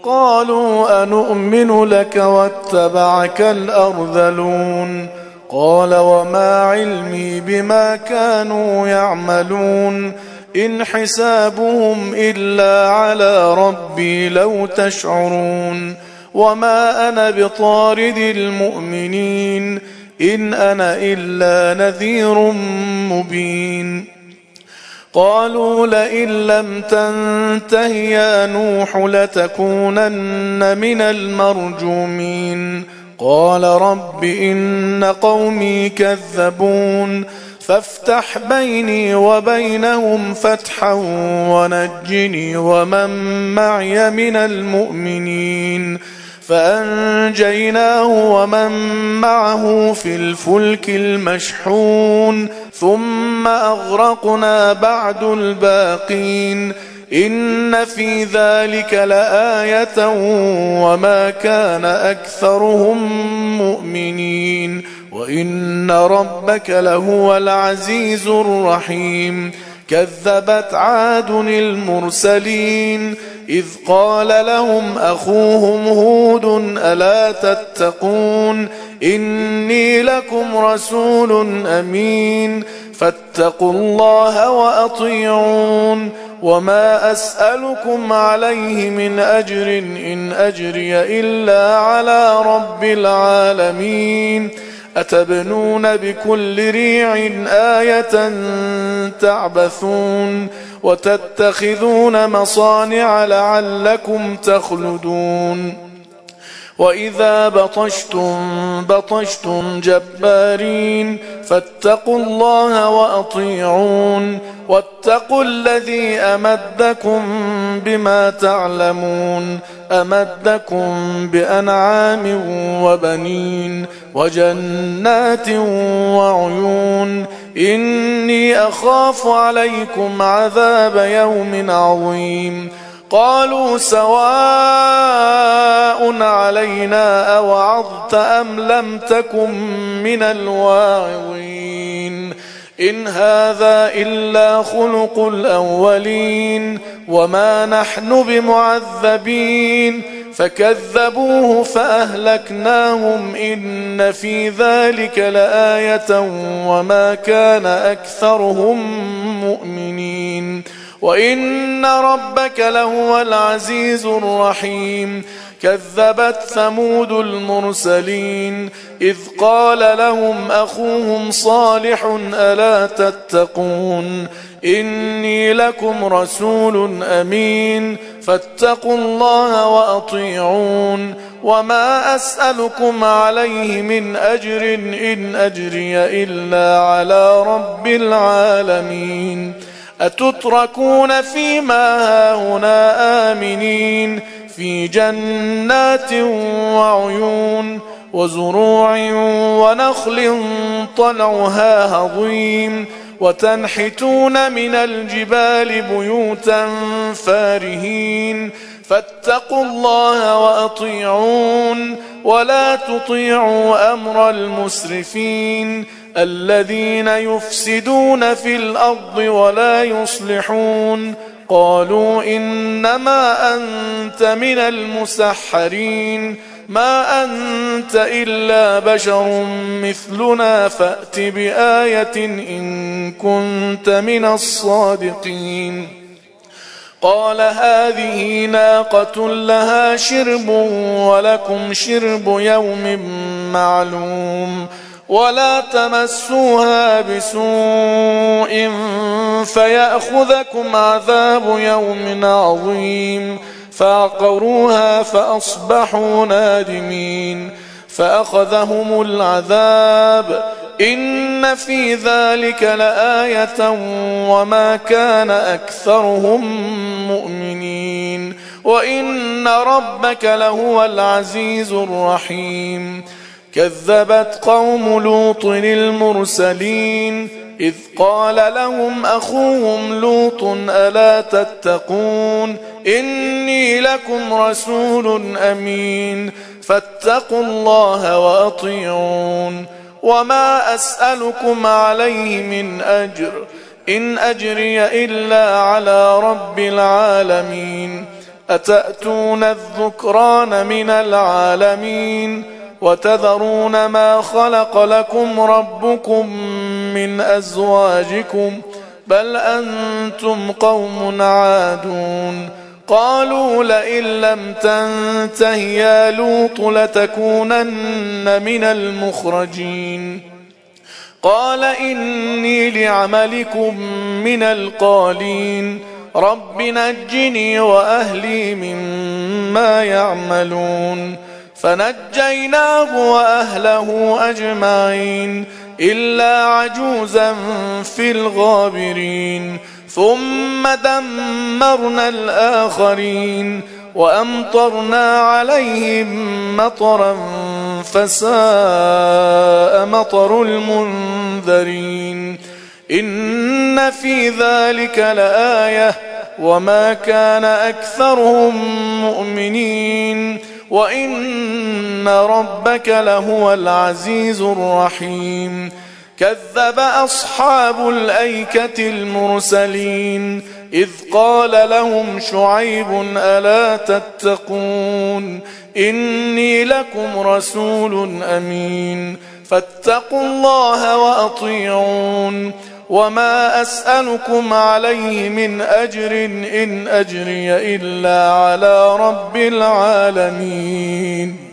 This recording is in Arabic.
قالوا أنؤمن لك واتبعك الأرذلون قال وما علمي بما كانوا يعملون إن حسابهم إلا على ربي لو تشعرون وما أنا بطارد المؤمنين إن أنا إلا نذير مبين قالوا لئن لم تنته يا نوح لتكونن من المرجومين قال رب إن قومي كذبون فافتح بيني وبينهم فتحا ونجني ومن معي من المؤمنين فأنجيناه ومن معه في الفلك المشحون ثم أغرقنا بعد الباقين إن في ذلك لآية وما كان أكثرهم مؤمنين وإن ربك لهو العزيز الرحيم كذبت عاد المرسلين إذ قال لهم أخوهم هود ألا تتقون إني لكم رسول أمين فاتقوا الله وأطيعون وما أسألكم عليه من أجر إن أجري إلا على رب العالمين أتبنون بكل ريع آية تعبثون وتتخذون مصانع لعلكم تخلدون وإذا بطشتم جبارين فاتقوا الله وأطيعون واتقوا الذي أمدكم بما تعلمون أمدكم بأنعام وبنين وجنات وعيون إني أخاف عليكم عذاب يوم عظيم قالوا سواء علينا أوعظت أم لم تكن من الواعظين إن هذا إلا خلق الأولين وما نحن بمعذبين فكذبوه فأهلكناهم إن في ذلك لآية وما كان أكثرهم مؤمنين وإن ربك لهو العزيز الرحيم كذبت ثمود المرسلين إذ قال لهم أخوهم صالح ألا تتقون إني لكم رسول أمين فاتقوا الله وأطيعون وما أسألكم عليه من أجر إن أجري إلا على رب العالمين أتتركون فيما هاهنا آمنين في جنات وعيون وزروع ونخل طلعها هضيم وتنحتون من الجبال بيوتا فارهين فاتقوا الله وأطيعون ولا تطيعوا أمر المسرفين الذين يفسدون في الأرض ولا يصلحون قالوا إنما أنت من المسحرين ما أنت إلا بشر مثلنا فأت بآية إن كنت من الصادقين قال هذه ناقة لها شرب ولكم شرب يوم معلوم ولا تمسوها بسوء فيأخذكم عذاب يوم عظيم فعقروها فأصبحوا نادمين فأخذهم العذاب إن في ذلك لآية وما كان أكثرهم مؤمنين وإن ربك لهو العزيز الرحيم كذبت قوم لوط المرسلين إذ قال لهم أخوهم لوط ألا تتقون إني لكم رسول أمين فاتقوا الله وأطيعون وما أسألكم عليه من أجر إن أجري إلا على رب العالمين أتأتون الذكران من العالمين وتذرون ما خلق لكم ربكم من أزواجكم بل أنتم قوم عادون قالوا لئن لم تنته يا لوط لتكونن من المخرجين قال إني لعملكم من القالين رب نجني وأهلي مما يعملون فنجيناه وأهله أجمعين إلا عجوزا في الغابرين ثم دمرنا الآخرين وأمطرنا عليهم مطرا فساء مطر المنذرين إن في ذلك لآية وما كان أكثرهم مؤمنين وإن ربك لهو العزيز الرحيم كذب أصحاب الأيكة المرسلين إذ قال لهم شعيب ألا تتقون إني لكم رسول أمين فاتقوا الله وأطيعون وما أسألكم عليه من أجر إن أجري إلا على رب العالمين